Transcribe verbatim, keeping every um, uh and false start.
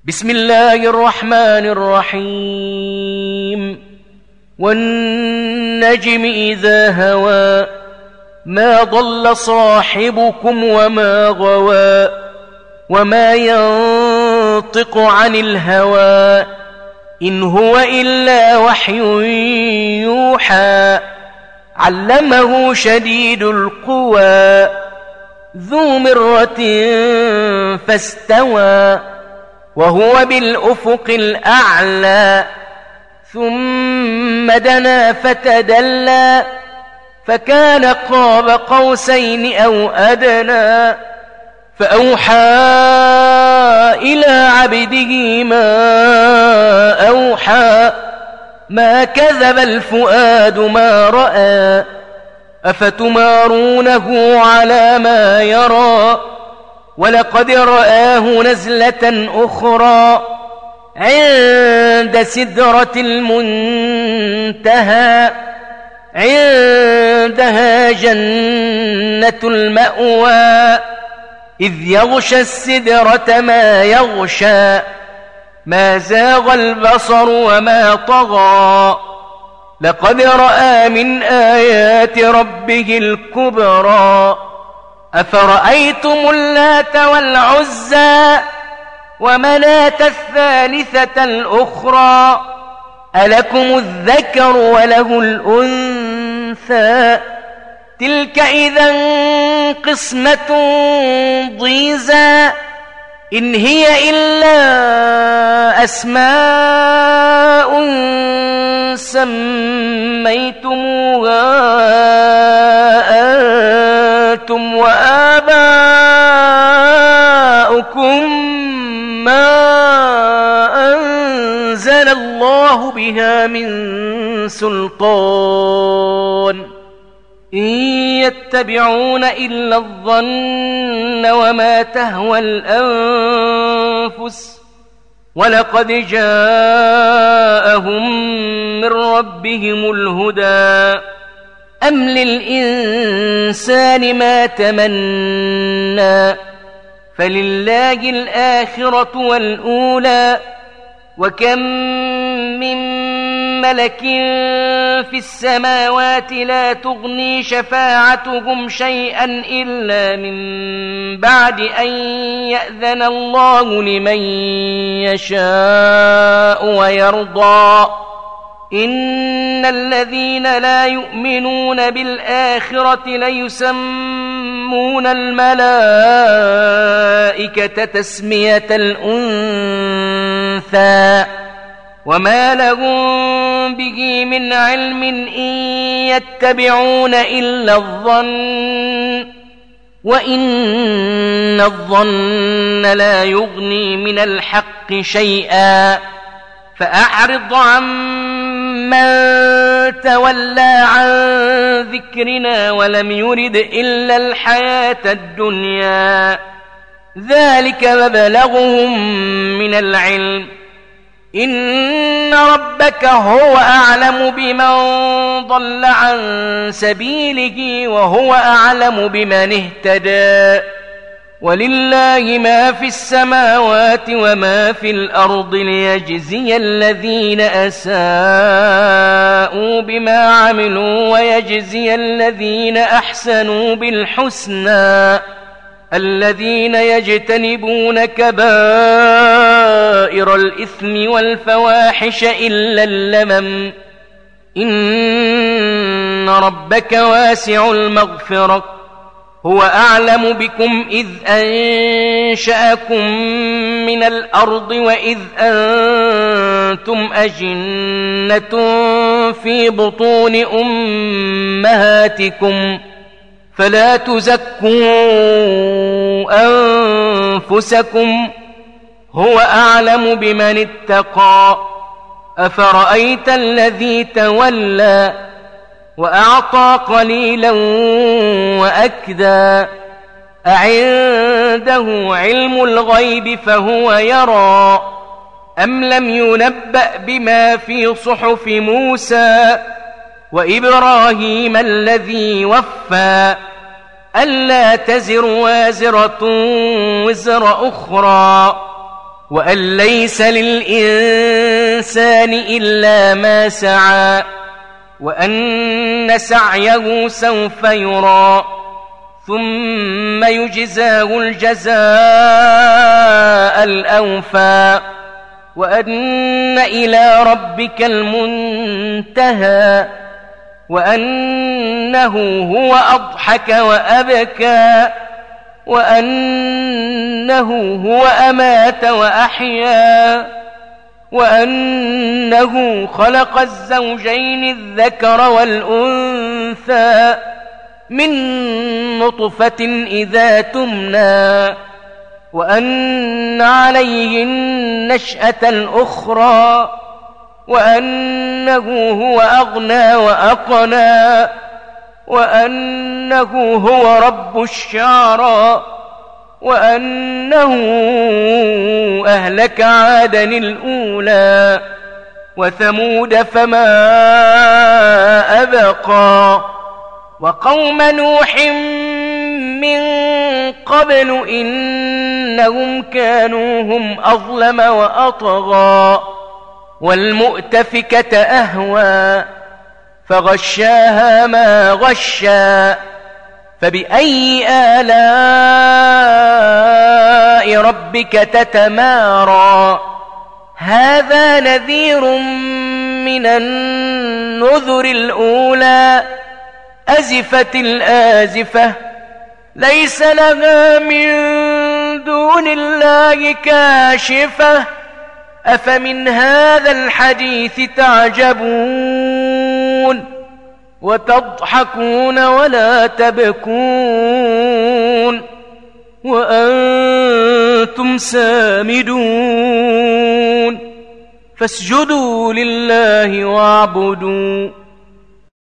بسم الله الرحمن الرحيم والنجم إذا هوى ما ضل صاحبكم وما غوى وما ينطق عن الهوى إن هو إلا وحي يوحى علمه شديد القوى ذو مرة فاستوى وهو بالأفق الأعلى ثم دنا فتدلى فكان قاب قوسين أو أدنى فأوحى إلى عبده ما أوحى ما كذب الفؤاد ما رأى أفتمارونه على ما يرى ولقد رآه نزلة أخرى عند سدرة المنتهى عندها جنة المأوى إذ يغشى السدرة ما يغشى ما زاغ البصر وما طغى لقد رأى من آيات ربه الكبرى أفرأيتم اللات والعزى ومناة الثالثة الأخرى ألكم الذكر وله الأنثى تلك إذا قسمة ضيزى إن هي إلا أسماء سميتموها أنتم وآباؤكم ما أنزل الله بها من سلطان إن يتبعون إلا الظن وما تهوى الأنفس ولقد جاءهم من ربهم الهدى أم للإنسان ما تمنى فلله الآخرة والأولى وكم من ملك في السماوات لا تغني شفاعتهم شيئا إلا من بعد أن يأذن الله لمن يشاء ويرضى إن الذين لا يؤمنون بالآخرة ليسمون الملائكة تسمية الأنثى وما لهم به من علم إن يتبعون إلا الظن وإن الظن لا يغني من الحق شيئا فأعرض عمن تولى عن ذكرنا ولم يرد إلا الحياة الدنيا ذلك مبلغهم من العلم إن ربك هو أعلم بمن ضل عن سبيله وهو أعلم بمن اهتدى ولله ما في السماوات وما في الأرض ليجزي الذين أساءوا بما عملوا ويجزي الذين أحسنوا بالحسنى الذين يجتنبون كبائر الإثم والفواحش إلا اللمم إن ربك واسع المغفرة هو أعلم بكم إذ أنشأكم من الأرض وإذ أنتم أجنة في بطون أمهاتكم فلا تزكوا أنفسكم هو أعلم بمن اتقى أفرأيت الذي تولى وأعطى قليلا وأكدى أعنده علم الغيب فهو يرى أم لم ينبأ بما في صحف موسى وإبراهيم الذي وفى ألا تزر وازرة وزر أخرى وأن ليس للإنسان إلا ما سعى وأن سعيه سوف يرى ثم يجزاه الجزاء الأوفى وأن إلى ربك المنتهى وأنه هو أضحك وأبكى وأنه هو أمات وأحيا وأنه خلق الزوجين الذكر والأنثى من نطفة إذا تمنى وأن عليه النشأة الأخرى وأنه هو أغنى وأقنى وأنه هو رب الشعرى وأنه أهلك عادا الأولى وثمود فما أبقى وقوم نوح من قبل إنهم كانوا هم أظلم وأطغى والمؤتفكة أهوى فغشاها ما غشا فبأي آلاء ربك تتمارى هذا نذير من النذر الأولى أزفت الآزفة ليس لها من دون الله كاشفة أفمن هذا الحديث تعجبون وتضحكون ولا تبكون وأنتم سامدون فاسجدوا لله واعبدوا